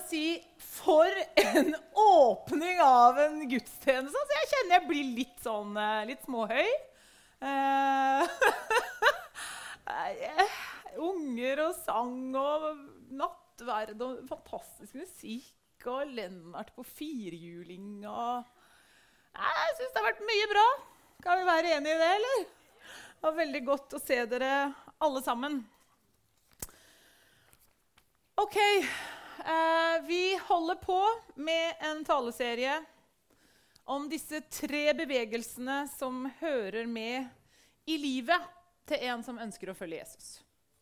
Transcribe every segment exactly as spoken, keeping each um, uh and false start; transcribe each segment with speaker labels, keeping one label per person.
Speaker 1: si for en åpning av en gudstjeneste. Så jeg kjenner jeg blir litt sånn, litt småhøy. Eh, unger og sang og nattverd og fantastisk musikk og Lennart på firehjuling. Og jeg synes det har vært mye bra. Kan vi være enige i det, eller? Det var veldig godt å se dere alle sammen. Ok, eh, vi holder på med en taleserie om disse tre bevegelsene som hører med i livet til en som ønsker å følge Jesus.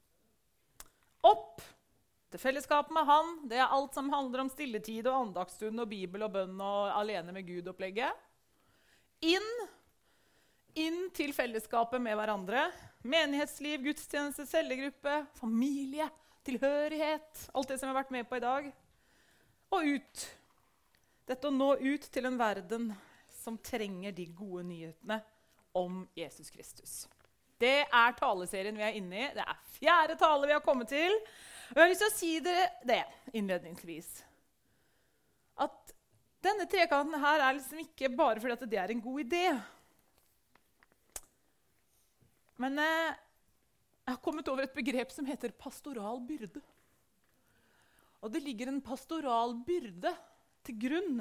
Speaker 1: Opp til fellesskap med han, det er alt som handler om stilletid og andaktsstund og bibel og bønn og alene med Gud-opplegget. Inn, inn til fellesskapet med hverandre, menighetsliv, gudstjeneste, cellegruppe, familie, tilhørighet, alt det som vi har vært med på i dag. Og ut. Dette å nå ut til en verden som trenger de gode nyhetene om Jesus Kristus. Det er taleserien vi er inne i. Det er fjerde tale vi har kommet til. Og jeg har lyst til å si dere det innledningsvis. At denne trekanten her er liksom ikke bare fordi at det er en god idé. Men eh, jeg har kommet over et begrep som heter pastoral byrde. Og det ligger en pastoral byrde til grunn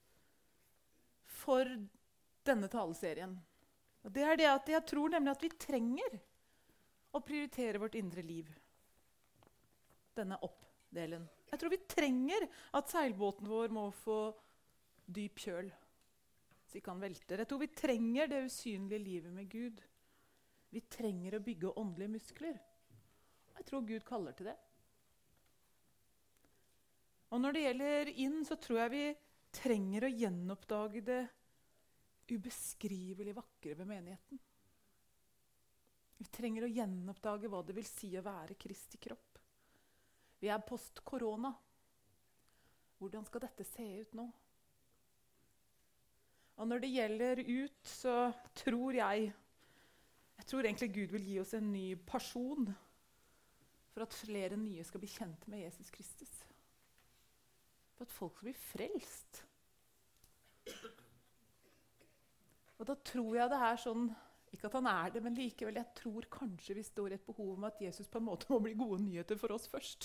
Speaker 1: for denne taleserien. Og det er det at jeg tror nemlig at vi trenger å prioritere vårt indre liv. Denne oppdelen. Jeg tror vi trenger at seilbåten vår må få dyp kjøl, så vi kan velte. Jeg tror vi trenger det usynlige livet med Gud. Vi trenger å bygge åndelige muskler. Jeg tror Gud kaller til det. Og når det gjelder inn, så tror jeg vi trenger å gjenoppdage det ubeskrivelig vakre ved menigheten. Vi trenger å gjenoppdage hva det vil si å være Kristi kropp. Vi er post-korona. Hvordan skal dette se ut nå? Og når det gjelder ut, så tror jeg Jeg tror egentlig Gud vil gi oss en ny pasjon for at flere nye skal bli kjent med Jesus Kristus. For at folk skal bli frelst. Og da tror jeg det er sånn, ikke at han er det, men likevel, jeg tror kanskje vi står i et behov om at Jesus på en måte må bli gode nyheter for oss først.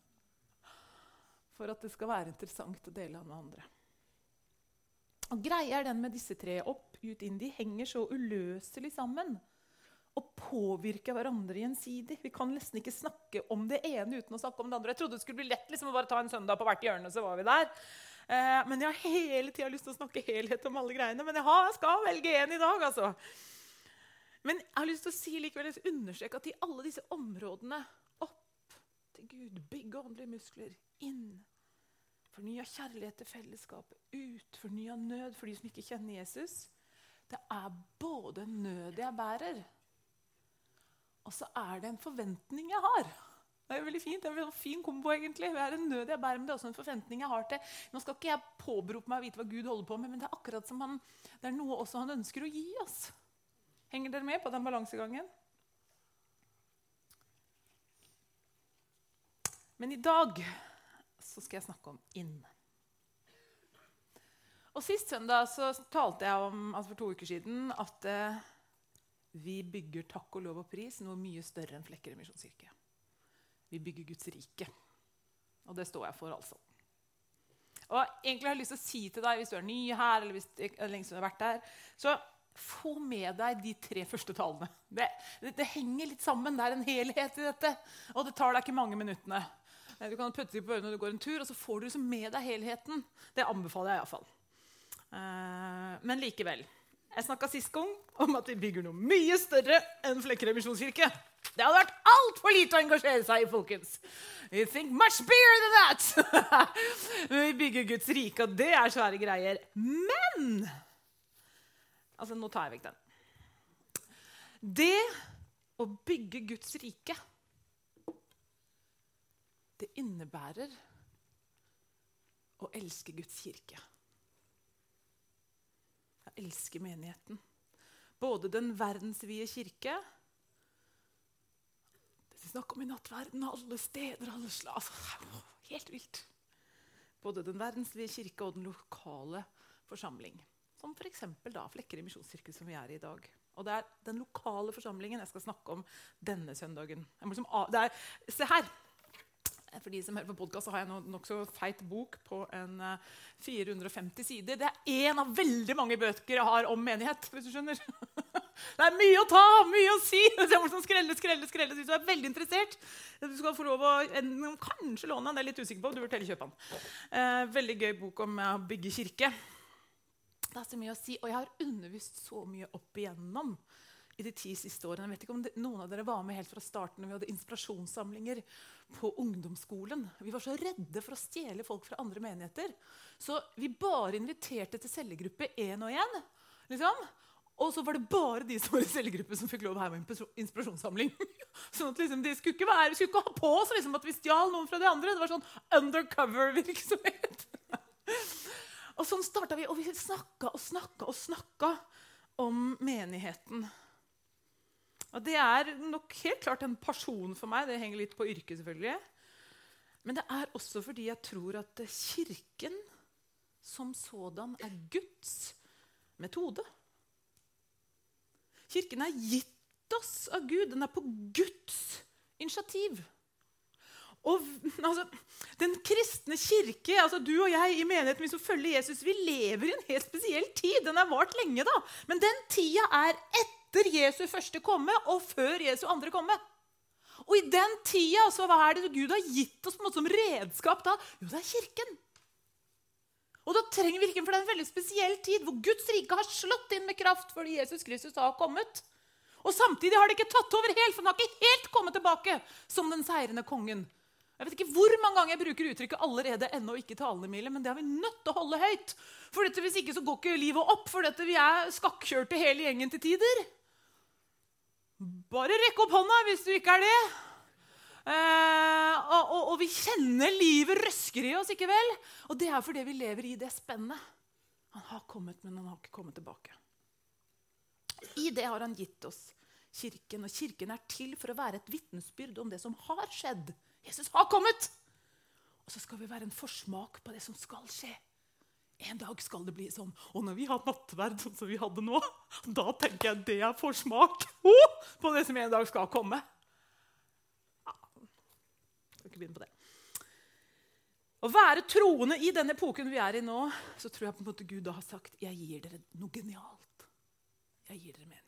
Speaker 1: For at det skal være interessant å dele med andre. Og greia er den med disse tre, opp, ut, inn, de henger så uløselig sammen. Og påvirke hverandre gjensidig. Vi kan nesten ikke snakke om det ene uten å snakke om det andre. Jeg trodde det skulle bli lett liksom, å bare ta en søndag på hvert hjørne, så var vi der. Eh, men jeg har hele tiden lyst til å snakke helhet om alle greiene. Men jeg, har, jeg skal velge en i dag, altså. Men jeg har lyst til å si likevel, understreke at i alle disse områdene, opp til Gud, bygge åndelige muskler, inn, fornya kjærlighet til fellesskapet, ut, fornya nød for de som ikke kjenner Jesus. Det er både nød jeg bærer, og så er det en forventning jeg har. Det er veldig fint, det er en fin kombo egentlig. Det er en nød jeg bærer, men det er også en forventning jeg har til. Nå skal ikke jeg påberope meg å vite hva Gud holder på med, men det er akkurat som han, det er noe også han ønsker å gi oss. Henger dere med på den balansegangen? Men i dag så skal jeg snakke om inn. Og sist søndag så talte jeg om, altså for to uker siden, at eh, vi bygger takk og lov og pris noe mye større enn Flekkerøy Misjonskirke. Vi bygger Guds rike. Og det står jeg for, altså. Og egentlig har jeg lyst til å si til deg, hvis du er ny her, eller hvis det er lenge siden du har vært der, så få med deg de tre første talene. Det, det, det henger litt sammen, det er en helhet i dette, og det tar deg ikke mange minuttene. Du kan putte dem på ørene når du går en tur, og så får du liksom med deg helheten. Det anbefaler jeg i hvert fall. Uh, men likevel. Jeg snakket sist gang om at vi bygger noe mye større enn Flekkerøy Misjonskirke. Det hadde vært alt for lite å engasjere seg i, folkens. We think much bigger than that. Men vi bygger Guds rike, og det er svære greier. Men, altså nå tar jeg vekk den. Det å bygge Guds rike, det innebærer å elske Guds kirke. Jeg elsker menigheten. Både den verdensvide kirke, det vi snakker om i nattverden, alle steder, alle slag, helt vilt. både den verdenslige kirke og den lokale forsamling. Som for eksempel da Flekkerøy Misjonskirke som vi er i i dag. Og det er den lokale forsamlingen jeg skal snakke om denne søndagen. Jeg må liksom, det er, se her! For de som hører på podcast, så har jeg en nok så feit bok på en uh, fire hundre og femti sider. Det er en av veldig mange bøker jeg har om menighet, hvis du skjønner. Det er mye å ta, mye å si. Jeg må sånn skrelle, skrelle, skrelle. Hvis du er veldig interessert, du skal få lov å en, kanskje låne den, det er litt usikker på, du bør telle kjøpe den. Uh, veldig gøy bok om å uh, bygge kirke. Det er så mye å si, og jeg har undervist så mye opp igjennom i de ti siste årene. Jeg vet ikke om det, noen av dere var med helt fra starten når vi hadde inspirasjonssamlinger på ungdomsskolen. Vi var så redde for å stjele folk fra andre menigheter. Så vi bare inviterte til cellegruppe en og en. Liksom. Og så var det bare de som var i cellegruppe som fikk lov å være med i inspirasjonssamling. Sånn at liksom, de skulle ikke, være, skulle ikke ha på oss liksom, at vi stjal noen fra de andre. Det var sånn undercover-virksomhet. Og sånn startet vi, og vi snakket og snakket og snakket om menigheten. Og det er nok helt klart en pasjon for meg. Det henger litt på yrket selvfølgelig. Men det er også fordi jeg tror at kirken som sådan er Guds metode. Kirken er gitt oss av Gud. Den er på Guds initiativ. Og altså, den kristne kirke, altså du og jeg i menigheten, vi som følger Jesus, vi lever i en helt spesiell tid. Den har vart lenge da. Men den tida er etter Jesu første komme og før Jesu andre komme. Og i den tida, så hva er det Gud har gitt oss på en måte som redskap da? Jo, det er kirken. Og da trenger vi kirken, for det er en veldig spesiell tid hvor Guds rike har slått inn med kraft fordi Jesus Kristus har kommet. Og samtidig har det ikke tatt over helt, for den har ikke helt kommet tilbake som den seirende kongen. Jeg vet ikke hvor mange ganger jeg bruker uttrykket allerede ennå ikke talende mile, men det har vi nødt til å holde høyt. For dette, hvis ikke så går ikke livet opp, for dette, vi er skakkjørte hele gjengen til tider. Bare rekk opp hånda hvis du ikke er det. Eh, og, og, og vi kjenner livet røsker i oss, ikke vel? Og det er fordi vi lever i det spennet. Han har kommet, men han har ikke kommet tilbake. I det har han gitt oss kirken, og kirken er til for å være et vitnesbyrd om det som har skjedd. Jesus har kommet! Og så skal vi være en forsmak på det som skal skje. En dag skal det bli sånn. Og når vi har nattverd sånn som vi hadde nå, da tenker jeg det er forsmak oh, på det som en dag skal komme. Ja, jeg skal ikke begynne på det. Å være troende i den epoken vi er i nå, så tror jeg på en måte Gud da har sagt, jeg gir dere noe genialt. Jeg gir dere menighet.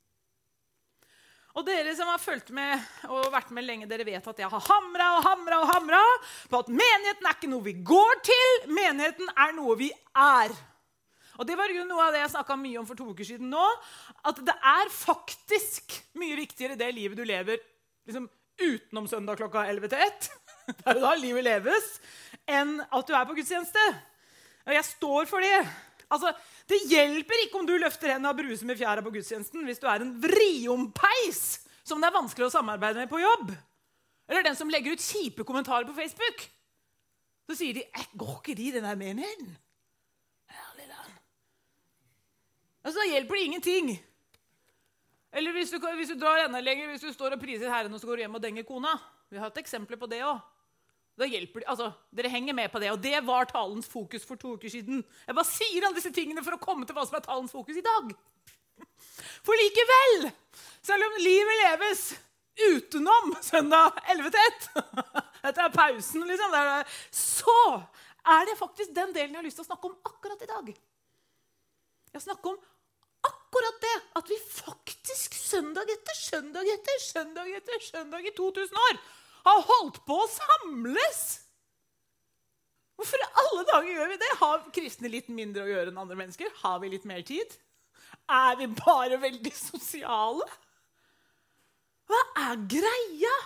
Speaker 1: Og dere som har fulgt med og vært med lenge, dere vet at jeg har hamret og hamret og hamret på at menigheten er ikke noe vi går til, menigheten er noe vi er. Og det var jo noe av det jeg snakket mye om for to uker siden nå, at det er faktisk mye viktigere det livet du lever liksom utenom søndag klokka elleve til ett, det er jo da livet leves, enn at du er på gudstjeneste. Og jeg står for det. Altså, det hjelper ikke om du løfter hendene og bruser med fjæra på gudstjenesten hvis du er en vriompeis som det er vanskelig å samarbeide med på jobb. Eller den som legger ut kjipe kommentarer på Facebook. Så sier de, går ikke de i den der menigheten? Herlig da. Altså, da hjelper det ingenting. Eller hvis du, hvis du drar enda lenger, hvis du står og priser Herren og så går du hjem og denger kona. Vi har hatt eksempler på det også. Da hjelper de, altså, dere henger med på det, og det var talens fokus for to uker siden. Jeg bare sier alle disse tingene for å komme til hva som er talens fokus i dag. For likevel, selv om livet leves utenom søndag elleve til ett, dette er pausen liksom, det er, så er det faktisk den delen jeg har lyst til å snakke om akkurat i dag. Jeg snakker om akkurat det, at vi faktisk søndag etter søndag etter søndag etter søndag i to tusen år har holdt på å samles. Hvorfor i alle dager gjør vi det? Har kristne litt mindre å gjøre enn andre mennesker? Har vi litt mer tid? Er vi bare veldig sosiale? Hva er greia?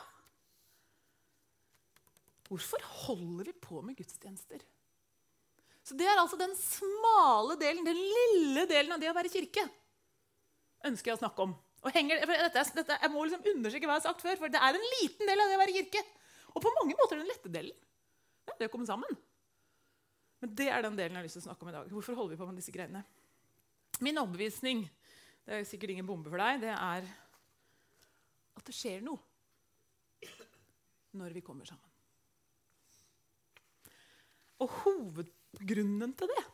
Speaker 1: Hvorfor holder vi på med gudstjenester? Så det er altså den smale delen, den lille delen av det å være kirke, ønsker jeg å snakke om. Og henger, dette, dette, jeg må liksom undersøke hva jeg har sagt før, for det er en liten del av det å være kirke. Og på mange måter den lette delen. Ja, det er å komme sammen. Men det er den delen jeg har lyst til å snakke om i dag. Hvorfor holder vi på med disse greiene? Min overbevisning, det er sikkert ingen bombe for deg, det er at det skjer noe når vi kommer sammen. Og hovedgrunnen til det,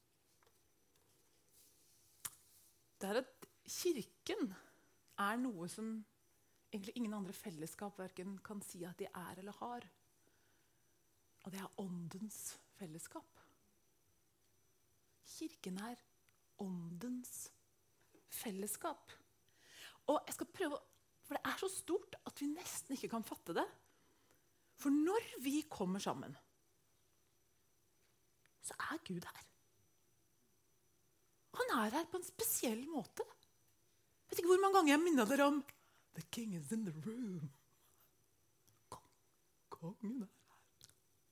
Speaker 1: det er at kirken er noe som egentlig ingen andre fellesskap hverken kan si at de er eller har. Og det er åndens fellesskap. Kirken er åndens fellesskap. Og jeg skal prøve, for det er så stort at vi nesten ikke kan fatte det. For når vi kommer sammen, så er Gud her. Han er her på en spesiell måte. Jeg vet ikke hvor mange ganger jeg minner dere om The king is in the room. Kongen er her.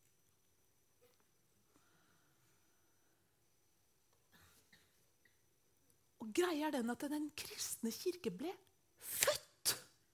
Speaker 1: Og greia er den at den kristne kirke ble født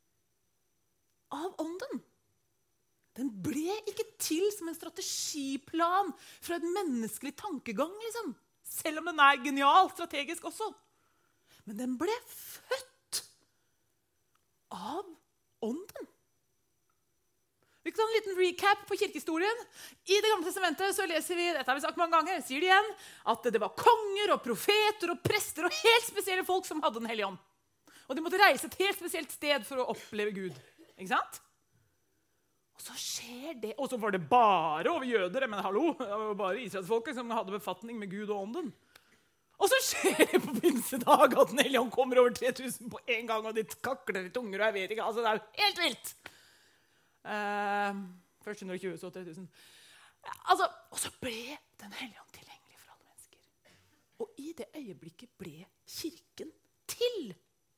Speaker 1: av ånden. Den ble ikke til som en strategiplan fra et menneskelig tankegang, liksom. Selv om den er genial, strategisk også. Men den ble født av ånden. Vi kan ta en liten recap på kirkehistorien. I Det gamle testamentet så leser vi, dette har vi sagt mange ganger, sier det igjen, at det var konger og profeter og prester og helt spesielle folk som hadde Den hellige ånd. Og de måtte reise et helt spesielt sted for å oppleve Gud. Ikke sant? Og så skjer det, og så var det bare over jøder, men hallo, det var bare israelsfolket som hadde befatning med Gud og ånden. Og så skjer det på pinsedag at Den hellige ånd kommer over tre tusen på en gang, og de kakler i tunger, og jeg vet ikke, altså det er jo helt vilt. Uh, først hundre og tjue, så tre tusen. Altså, og så ble Den hellige ånd tilgjengelig for alle mennesker. Og i det øyeblikket ble kirken til.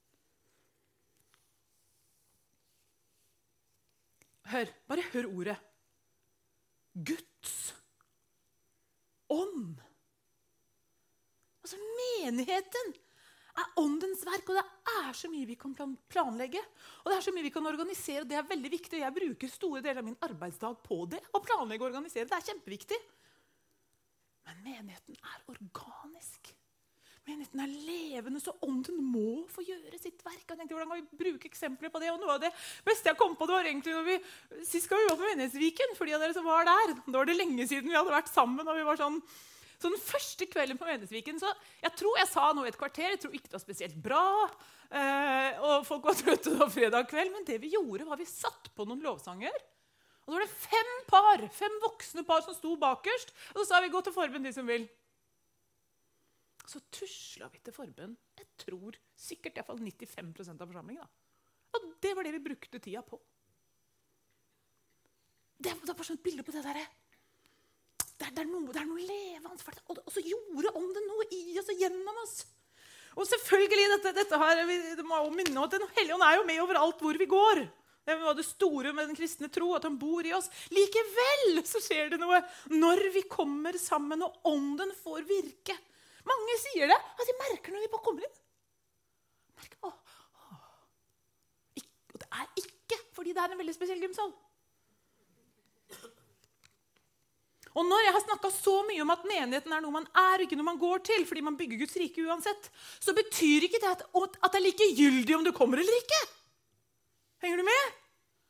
Speaker 1: Hør, bare hør ordet. Guds ånd. Altså menigheten er åndens verk, og det er så mye vi kan planlegge. Og det er så mye vi kan organisere, og det er veldig viktig. Jeg bruker store deler av min arbeidsdag på det, å planlegge og organisere. Det er kjempeviktig. Men menigheten er organisk. Menigheten er levende, så ånden må få gjøre sitt verk. Jeg tenkte, hvordan kan vi bruke eksempler på det? Og noe av det beste jeg kom på, det var egentlig når vi, sist gang vi var på Menighetsviken, fordi av dere som var der, da var det lenge siden vi hadde vært sammen, og vi var sånn, så den første kvelden på Menighetsviken, så jeg tror jeg sa noe i et kvarter, jeg tror ikke det var spesielt bra, eh, og folk var trøtte da fredag kveld, men det vi gjorde var vi satt på noen lovsanger, og da var det fem par, fem voksne par som sto bakerst, og så sa vi, gå til forbund de som vil. Så tuslet vi til forbund. Jeg tror sikkert i hvert fall nittifem prosent av forsamlingen. Da. Og det var det vi brukte tida på. Det var bare sånn et bilde på det der. Det er, det er, noe, det er noe levende. Og, og så gjorde ånden noe i oss og gjennom oss. Og selvfølgelig, dette, dette her, det må jo minne om at Den hellige ånd er jo med overalt hvor vi går. Det var det store med den kristne tro, at han bor i oss. Likevel så skjer det noe når vi kommer sammen og ånden får virke. Mange sier det, at de merker når vi bare kommer inn. Merker, åh, åh. Og det er ikke, fordi det er en veldig spesiell gymsal. Og når jeg har snakket så mye om at menigheten er noe man er, ikke noe man går til, fordi man bygger Guds rike uansett, så betyr ikke det at, at det er likegyldig om du kommer eller ikke. Henger du med?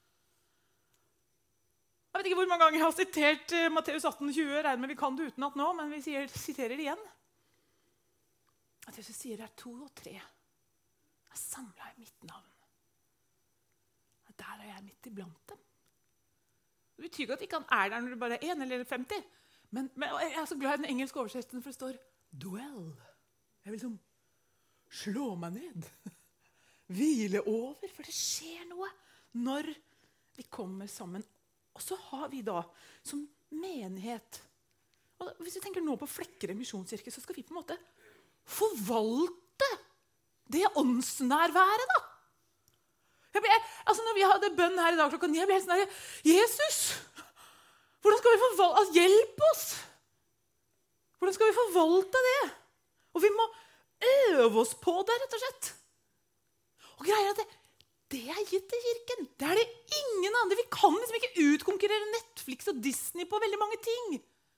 Speaker 1: Jeg vet ikke hvor mange ganger jeg har sitert Matteus atten tjue, regner med vi kan det utenat nå, men vi sier, siterer det igjen. At Jesus sier det er to og tre er samlet i mitt navn. Der er jeg midt iblant dem. Det betyr ikke at ikke han er der når det bare er en eller femti. Men, men jeg er så glad i den engelske oversettelsen, for det står dwell. Jeg vil liksom slå meg ned. Hvile over, for det skjer noe når vi kommer sammen. Og så har vi da som menighet, og hvis vi tenker nå på Flekkerøy misjonskirke, så skal vi på en måte forvalte det åndsnærværet, da. Jeg ble, altså når vi hadde bønn her i dag klokka ni, jeg ble helt sånn her, Jesus, hvordan skal vi forvalte, altså, hjelp oss. Hvordan skal vi forvalte det? Og vi må øve oss på det, rett og slett. Og greier at det, det er gitt til kirken. Det er det ingen andre. Vi kan liksom ikke utkonkurrere Netflix og Disney på veldig mange ting.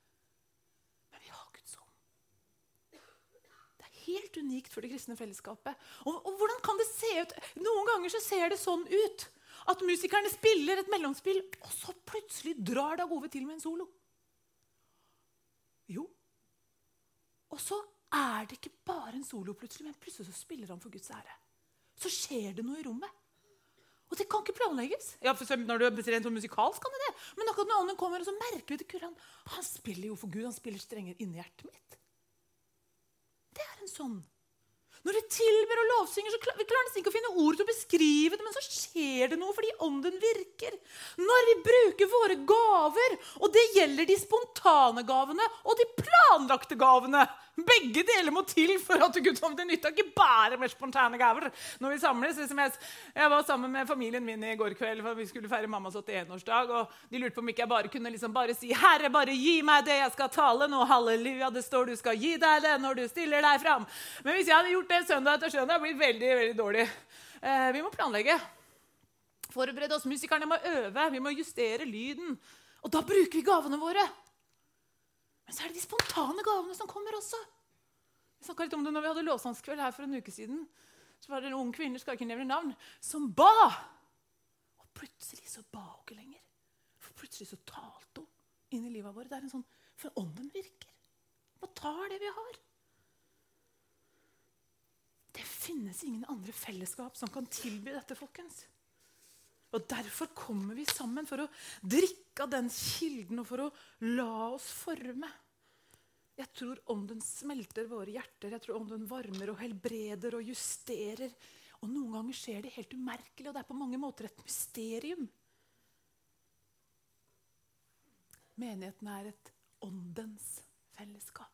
Speaker 1: Helt unikt for det kristne fellesskapet. Og, og hvordan kan det se ut? Noen ganger så ser det sånn ut at musikerne spiller et mellomspill, og så plutselig drar Dag Ove til med en solo. Jo. Og så er det ikke bare en solo plutselig, men plutselig så spiller han for Guds ære. Så skjer det noe i rommet. Og det kan ikke planlegges. Ja, for når du er rent musikalsk kan det det. Men akkurat når ånden kommer, så merker vi det kurran. Han spiller jo for Gud, han spiller strenger inni hjertet mitt. Det er en sånn. Når vi tilber og lovsynger, så klar, vi klarer nesten ikke å finne ord til å beskrive det, men så skjer det noe fordi ånden virker. Når vi bruker våre gaver, og det gjelder de spontane gavene og de planlagte gavene. Begge deler må til for at Gud kommer til nytte, ikke bare med spontane gaver. Når vi samles, som jeg, jeg var sammen med familien min i går kveld, for vi skulle feire mammas åttien-årsdag, og de lurte på om ikke jeg bare kunne liksom bare si, Herre, bare gi meg det jeg skal tale nå, halleluja, det står du skal gi deg det når du stiller deg fram. Men hvis jeg hadde gjort det søndag etter søndag, det blir veldig, veldig dårlig. Eh, vi må planlegge. Forberede oss, musikerne må øve, vi må justere lyden, og da bruker vi gavene våre. Men så er det de spontane gavene som kommer også. Vi snakket litt om det når vi hadde lovsangskveld her for en uke siden. Så var det en ung kvinne, skal ikke nevne navn, som ba. Og plutselig så ba hun ikke lenger. For plutselig så talte hun inn i livet vårt. Det er en sånn, for ånden virker. Og tar det vi har. Det finnes ingen andre fellesskap som kan tilby dette, folkens. Og derfor kommer vi sammen for å drikke av den kilden og for å la oss forme. Jeg tror ånden smelter våre hjerter. Jeg tror ånden varmer og helbreder og justerer. Og noen ganger skjer det helt umerkelig, og det er på mange måter et mysterium. Menigheten er et åndens fellesskap.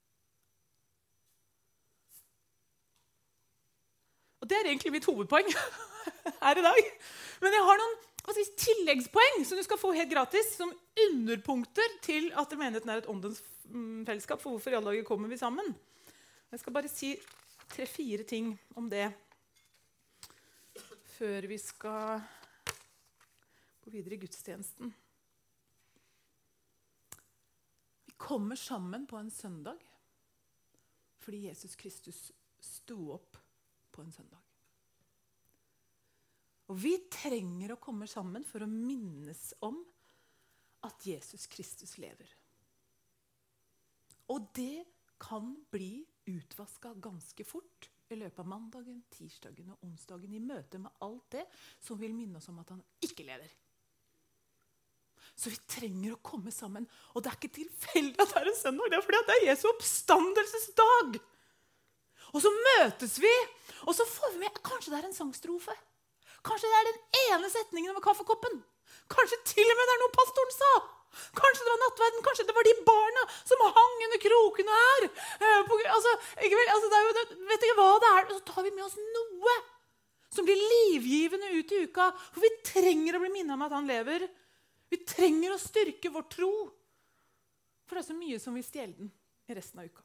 Speaker 1: Og det er egentlig mitt hovedpoeng her i dag. Men jeg har noen altså, tilleggspoeng som du skal få helt gratis, som underpunkter til at menigheten er et åndens fellesskap. For hvorfor i alle dager kommer vi sammen? Jeg skal bare si tre-fire ting om det før vi skal gå videre i gudstjenesten. Vi kommer sammen på en søndag fordi Jesus Kristus sto opp på en søndag. Og vi trenger å komme sammen for å minnes om at Jesus Kristus lever. Og det kan bli utvasket ganske fort i løpet av mandagen, tirsdagen og onsdagen i møte med alt det som vil minne oss om at han ikke lever. Så vi trenger å komme sammen. Og det er ikke tilfeldig at det er en søndag, det er fordi det er Jesu oppstandelsesdag. Og så møtes vi, og så får vi med, kanskje det er en sangstrofe. Kanskje det er den ene setningen over kaffekoppen. Kanskje til og med det er noe pastoren sa. Kanskje det var nattverden, kanskje det var de barna som hang under krokene her. Eh, på, altså, ikke vel, altså det er jo, det, vet du ikke hva det er? Så tar vi med oss noe som blir livgivende ut i uka. For vi trenger å bli minnet om at han lever. Vi trenger å styrke vår tro. For det er så mye som vil stjele den i resten av uka.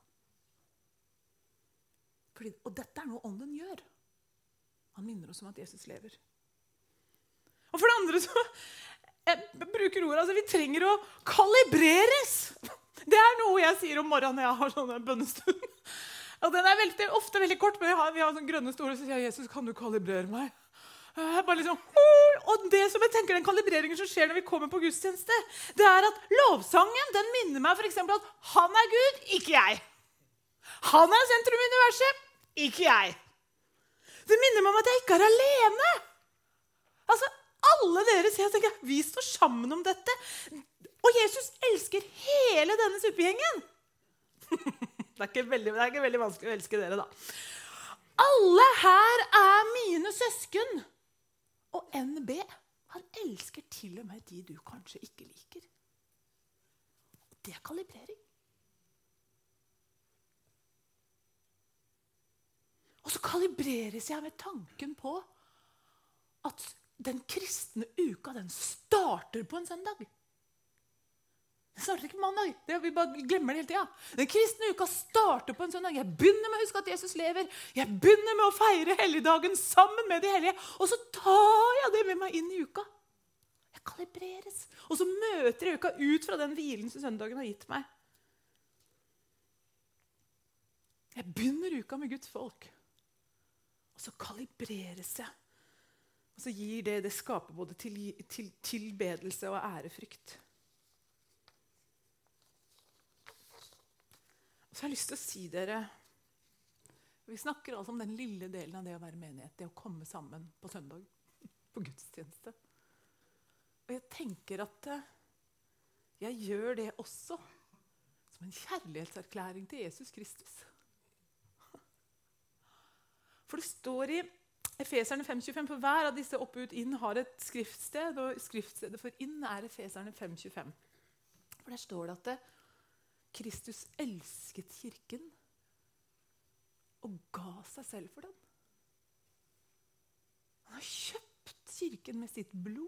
Speaker 1: Fordi, og dette er noe ånden gjør. Han minner oss om at Jesus lever. Og for det andre så jeg bruker ordet, altså vi trenger å kalibreres. Det er noe jeg sier om morgenen når jeg har sånne bønnestund. Og den er veldig, ofte veldig kort, men har, vi har sånne grønne stoler, så sier jeg, Jesus, kan du kalibrere meg? Jeg bare liksom, og det som jeg tenker, den kalibreringen som skjer når vi kommer på gudstjeneste, det er at lovsangen, den minner meg for eksempel at han er Gud, ikke jeg. Han er sentrum i universet, ikke jeg. Det minner meg om at jeg ikke er alene. Altså, alle dere sier, jeg tenker, vi står sammen om dette. Og Jesus elsker hele denne suppegjengen. det, er ikke veldig, det er ikke veldig vanskelig å elske dere da. Alle her er mine søsken. Og N B, han elsker til og med de du kanskje ikke liker. Det er kalibrering. Og så kalibreres jeg med tanken på at den kristne uka, den starter på en søndag. Den starter ikke på mandag. Det, vi bare glemmer det hele tiden. Den kristne uka starter på en søndag. Jeg begynner med å huske at Jesus lever. Jeg begynner med å feire helligdagen sammen med de hellige. Og så tar jeg det med meg inn i uka. Jeg kalibreres. Og så møter jeg uka ut fra den hvilen som søndagen har gitt meg. Jeg begynner uka med Guds folk. Og så kalibreres jeg. Og så gir det, det skaper både til, til, tilbedelse og ærefrykt. Så jeg har lyst til å si dere, vi snakker altså om den lille delen av det å være menighet, det å komme sammen på søndag, på gudstjeneste. Og jeg tenker at jeg gjør det også som en kjærlighetserklæring til Jesus Kristus. For det står i Efeserne fem tjuefem, for hver av disse opp ut inn har et skriftsted, og skriftstedet for inn er Efeserne fem tjuefem. For der står det at det, Kristus elsket kirken og ga seg selv for den. Han har kjøpt kirken med sitt blod.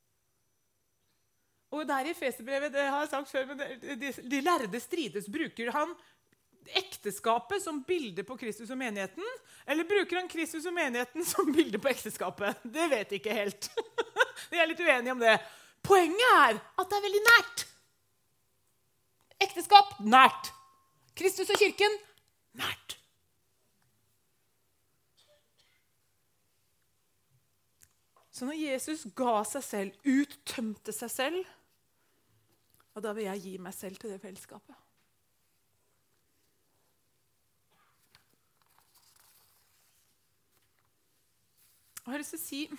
Speaker 1: Og der i Efeserbrevet, det har jeg sagt før, men de, de, de lærde strides, bruker han ekteskapet som bilde på Kristus og menigheten, eller bruker han Kristus og menigheten som bilde på ekteskapet? Det vet jeg ikke helt. Vi er litt uenige om det. Poenget er at det er veldig nært. Ekteskap, nært. Kristus og kirken, nært. Så når Jesus ga seg selv, uttømte seg selv, og da vil jeg gi meg selv til det fellesskapet. Og jeg har lyst til å si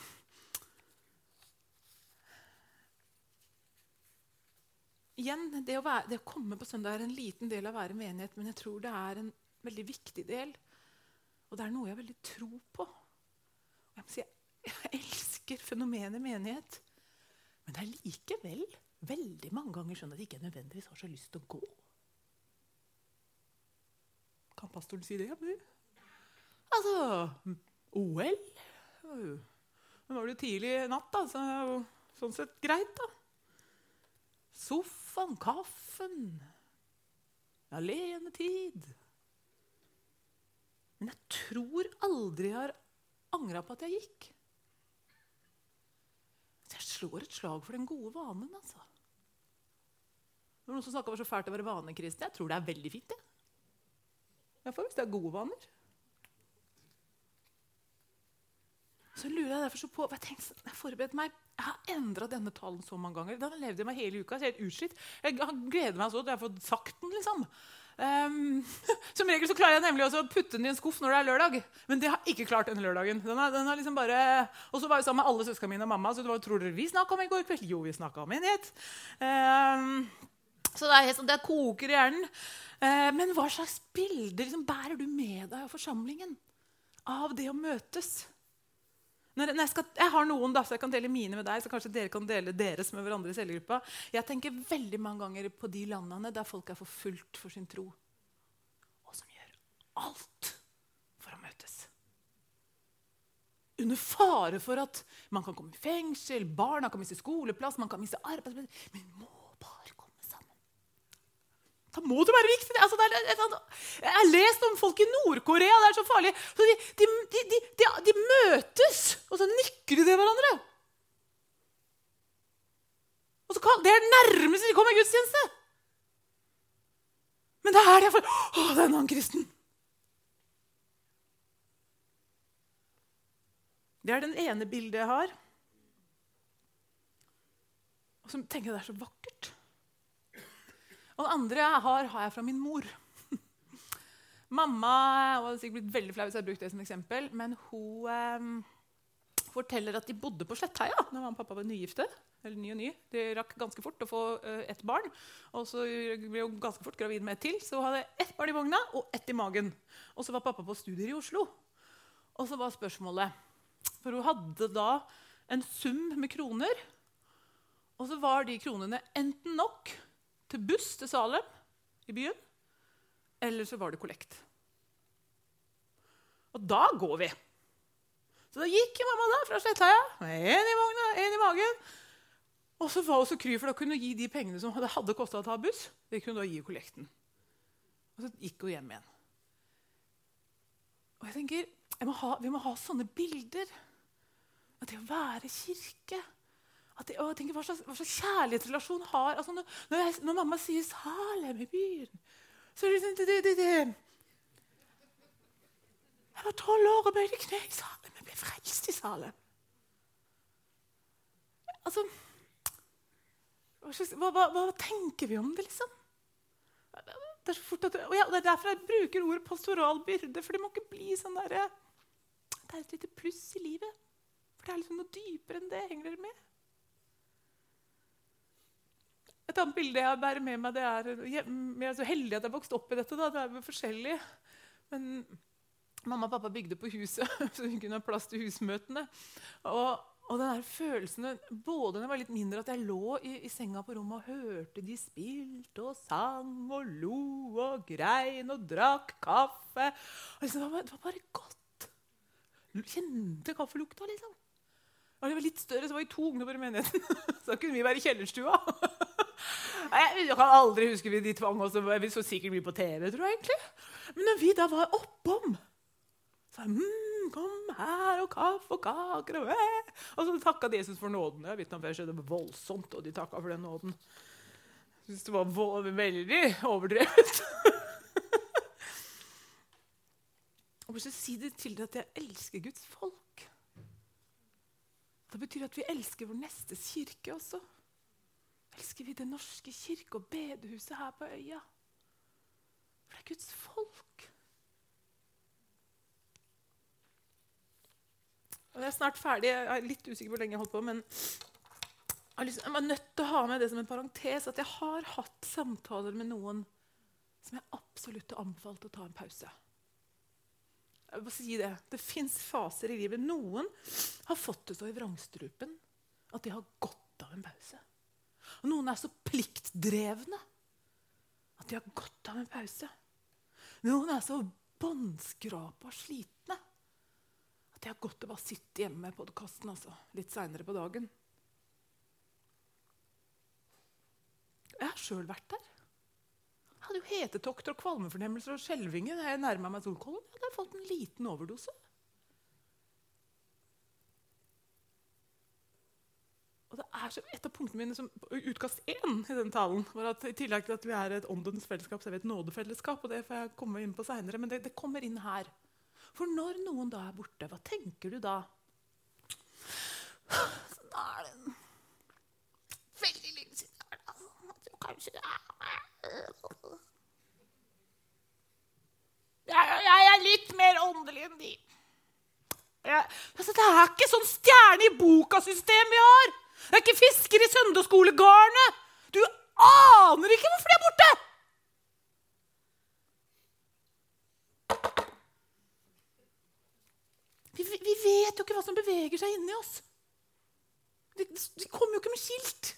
Speaker 1: igjen, det å, være, det å komme på søndag er en liten del av å være menighet, men jeg tror det er en veldig viktig del. Og det er noe jeg veldig tror på. Og jeg må si, jeg elsker fenomenet menighet, men det er likevel veldig mange ganger sånn at jeg ikke nødvendigvis har så lyst til å gå. Kan pastoren si det? Altså, O L. Nå var det jo tidlig natt, da, så det er jo sånn sett greit, da. Sofaen, kaffen, alenetid. Men jeg tror aldri jeg har angret på at jeg gikk. Så jeg slår et slag for den gode vanen, altså. Det var noen som snakket om det var så fælt å være vanekristen. Jeg tror det er veldig fint, det. Jeg får hvis det er gode vaner. Så lurer jeg derfor så på, jeg tenkte, jeg forberedte meg, jeg har endret denne talen så mange ganger. Den levde jeg meg hele uka, så jeg er helt utslitt. Jeg gleder meg så at jeg har fått sagt den, liksom. Um, som regel så klarer jeg nemlig også å putte den i en skuff når det er lørdag. Men det har jeg ikke klart denne lørdagen. Den har, den har liksom bare... Og så var jeg sammen med alle søskene mine og mamma, så det var, tror dere vi snakket om i går kveld? Jo, vi snakket om menighet. Um, så det, er, det koker i hjernen. Uh, men hva slags bilder liksom, bærer du med deg av forsamlingen? Av det å møtes? Når jeg, skal, jeg har noen da, så jeg kan dele mine med deg, så kanskje dere kan dele deres med hverandre i cellegruppa. Jeg tenker veldig mange ganger på de landene der folk er forfulgt for sin tro, og som gjør alt for å møtes. Under fare for at man kan komme i fengsel, barna kan miste skoleplass, man kan miste arbeidsplass, men må bare komme sammen. Da må det være viktig. Altså, det er, et, et, jeg har lest om folk i Nord-Korea, det er så farlig. Så de, de, de, de, de, de møtes, og så nikker de til hverandre. Og så kan, det er det nærmeste de kommer i gudstjeneste. Men det er det for, å, det er en annen kristen. Det er den ene bildet jeg har. Og så tenker jeg det er så vakkert. Og det andre jeg har, har jeg fra min mor. Mamma, og det er sikkert blitt veldig flau hvis jeg har brukt det som eksempel, men hun eh, forteller at de bodde på Slettheia når mamma og pappa var nygifte, eller ny og ny. De rakk ganske fort å få eh, ett barn, og så ble hun ganske fort gravid med ett til, så hun hadde ett barn i vogna og ett i magen. Og så var pappa på studier i Oslo. Og så var spørsmålet, for hun hadde da en sum med kroner, og så var de kronene enten nok til buss til Salem i byen, eller så var det kollekt. Og da går vi. Så da gikk mamma da fra Slettheia, med en i vogna, en i magen, og så var hun så kry, for da kunne hun gi de pengene som det hadde kostet å ta buss, det kunne hun da gi i kollekten. Og så gikk hun hjem igjen. Og jeg tenker, jeg må ha, vi må ha sånne bilder, at det å være kirke, at det, og jeg tenker, hva slags, hva slags kjærlighetsrelasjon har altså når, når, jeg, når mamma sier Salem i byen, så er det sånn det, det, det. Jeg var tolv år og bøyde kne i Salem. Jeg ble frelst i Salem. Altså, hva, slags, hva, hva, hva tenker vi om det, liksom? Det er så fort at, og ja, det er derfor jeg bruker ordet pastoral byrde, for det må ikke bli sånn der, det er et lite pluss i livet. For det er liksom noe dypere enn det, henger dere med? Et annet bilde jeg bærer med meg, det er, jeg er så heldig at jeg vokste opp i dette, da. Det er jo forskjellig. Men mamma og pappa bygde på huset, så hun kunne ha plass til husmøtene. Og, og den der følelsen, både når jeg var litt mindre, at jeg lå i, i senga på rommet og hørte de spilte og sang og lo og grein og drakk kaffe. Og liksom, det, var, det var bare godt. Kjente kaffelukta, liksom. Og det var litt større, så var vi to ungdommer i menigheten. Så da kunne vi være i kjellerstua. Jeg kan aldri huske vi de tvang oss, vi så sikkert mye på T V, tror jeg egentlig. Men når vi da var oppom, så mm, kom her og kaffe og kaker og øh. Og så takket Jesus for nåden. Jeg vet ikke, det var voldsomt, og de takket for den nåden. Jeg synes det var vo- veldig overdrevet. Og så si det til deg at jeg elsker Guds folk. Det betyr at vi elsker vår nestes kirke også. Elsker vi Den norske kirke og bedehuset her på øya. For det er Guds folk. Og jeg er snart ferdig. Jeg er litt usikker på hvor lenge jeg holdt på, men jeg, liksom, jeg var nødt til å ha med det som en parentes, at jeg har hatt samtaler med noen som jeg absolutt har anbefalt å ta en pause. Jeg vil bare si det. Det finnes faser i livet. Noen har fått det så i vrangstrupen at de har godt av en pause. Og noen er så pliktdrevne at de har godt av en pause. Noen er så båndskrapa og slitne at de har godt av å bare sitte hjemme med podcasten, altså, litt senere på dagen. Jeg har selv vært der. Jeg hadde jo hetetokter og kvalmefornemmelser og skjelvinger da jeg nærmet meg Solkollen. Jeg hadde fått en liten overdose. Og det er så, et av punktene mine som utkast én i den talen var at i tillegg til at vi er et åndens fellesskap, så er vi et nådefellesskap, og det får jeg komme inn på senere, men det, det kommer inn her. For når noen da er borte, hva tenker du da? Sånn er det veldig lenge siden. Jeg tror kanskje det er... Jeg, jeg er litt mer åndelig enn de. Jeg, altså, det er ikke sånn stjerne i boka-system vi har. Det er ikke fisker i søndagsskolegarnet. Du aner ikke hvorfor de er borte. Vi, vi vet jo ikke hva som beveger seg inni oss. De, de kommer jo ikke med skilt.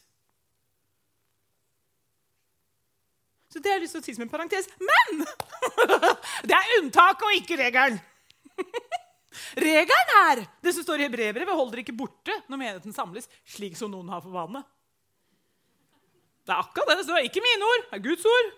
Speaker 1: Så det har jeg lyst til å si som en parentes. Men det er unntak og ikke regelen. Regelen er det som står i Hebreerbrevet: hold dere ikke borte når menigheten samles, slik som noen har for vane. Det er akkurat det det står. Ikke mine ord, det er Guds ord.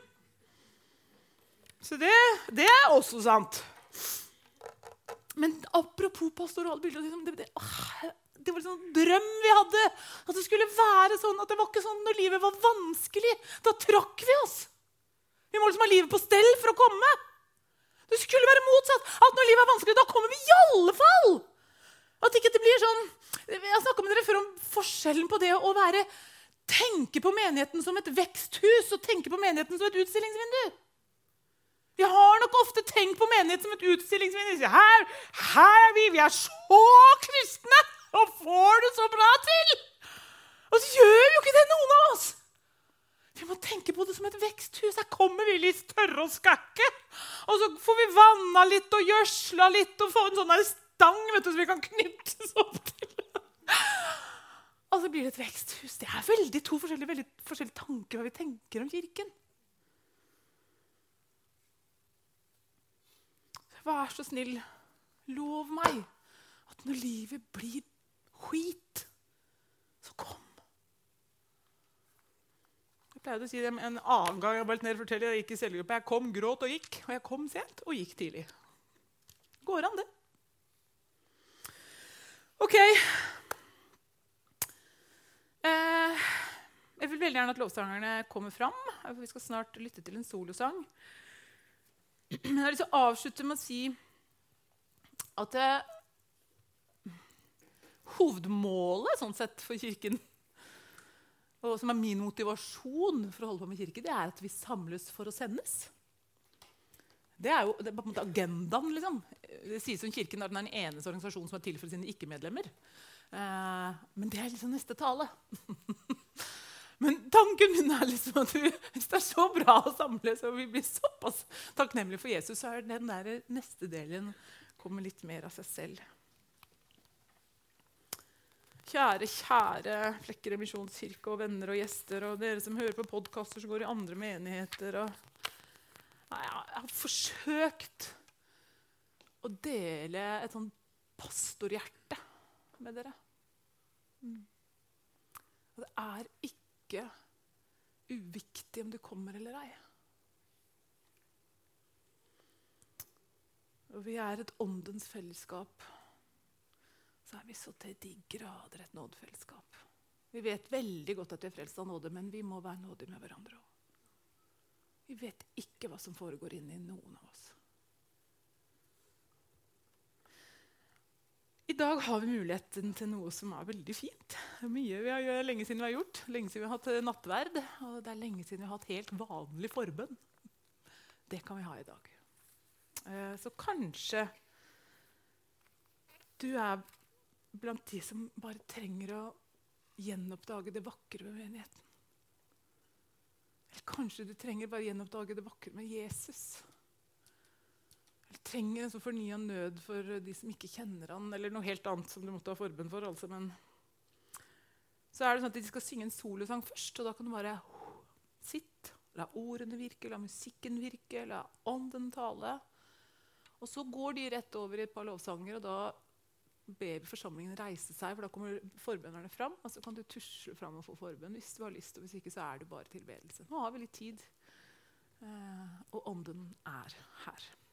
Speaker 1: Så det, det er også sant. Men apropos pastoralbilder, det, det, det var en sånn drøm vi hadde. At det skulle være sånn, at det var ikke sånn når livet var vanskelig. Da trakk vi oss. Vi må liksom ha livet på stell for å komme. Det skulle være motsatt. At når livet er vanskelig, da kommer vi i alle fall. At ikke det blir sånn... Jeg snakket med dere før om forskjellen på det å være... Tenke på menigheten som et veksthus, og tenke på menigheten som et utstillingsvindu. Vi har nok ofte tenkt på menigheten som et utstillingsvindu. Her, her er vi, vi er så kristne, og får det så bra til. Og så gjør vi jo ikke det, noen av oss. Vi må tenke på det som et veksthus. Her kommer vi litt tørre og skakke. Og så får vi vanna litt og gjørsla litt og få en sånn der stang, vet du, så vi kan knyttes opp til. Og så blir det et veksthus. Det er veldig to forskjellige, veldig forskjellige tanker hva vi tenker om kirken. Vær så snill, lov meg at når livet blir skit, så kom. Jeg pleide å si det en annen gang. Jeg bare ned og forteller, jeg gikk i cellegruppe. Jeg kom, gråt og gikk, og jeg kom sent og gikk tidlig. Går an det? Ok. Eh, jeg vil veldig gjerne at lovsangerne kommer fram. Vi skal snart lytte til en solosang. Men jeg har lyst til å avslutte med å si at det, hovedmålet sånn sett for kirken, og som er min motivasjon for å holde på med kirke, det er at vi samles for å sendes. Det er jo det er på en måte agendaen, liksom. Det sies om kirken at den er den eneste organisasjonen som er til for sine ikke-medlemmer. Eh, men det er liksom neste tale. Men tanken min er liksom at vi, hvis det er så bra å samles, og vi blir såpass takknemlige for Jesus, så er den der neste delen kommer litt mer av seg selv. Kjære, kjære Flekkerøy misjonskirke og venner og gjester, og dere som hører på podcaster som går i andre menigheter. Og, nei, jeg har forsøkt å dele et sånn pastorhjerte med dere. Mm. Og det er ikke uviktig om du kommer eller ei. Og vi er et åndens fellesskap. Så er vi så til de grader et nådefellesskap. Vi vet veldig godt at vi er frelst av nåde, men vi må være nådige med hverandre også. Vi vet ikke hva som foregår inne i noen av oss. I dag har vi muligheten til noe som er veldig fint. Mye vi har, lenge siden vi har gjort. Lenge siden vi har hatt nattverd, og det er lenge siden vi har hatt helt vanlig forbønn. Det kan vi ha i dag. Så kanskje du er blant de som bare trenger å gjenoppdage det vakre med menigheten. Eller kanskje du trenger bare gjenoppdage det vakre med Jesus. Eller trenger en så fornyet nød for de som ikke kjenner han, eller noe helt annet som du måtte ha forbønn for. Altså. Men så er det sånn at de skal synge en solosang først, og da kan du bare uh, sitte, la ordene virke, la musikken virke, la ånden tale. Og så går de rett over i et par lovsanger, og da ber vi forsamlingen reise seg, for da kommer forbønnerne fram, og så kan du tusle fram og få forbønn hvis du har lyst, og hvis ikke så er det bare tilbedelse. Nå har vi litt tid, eh, og ånden er her.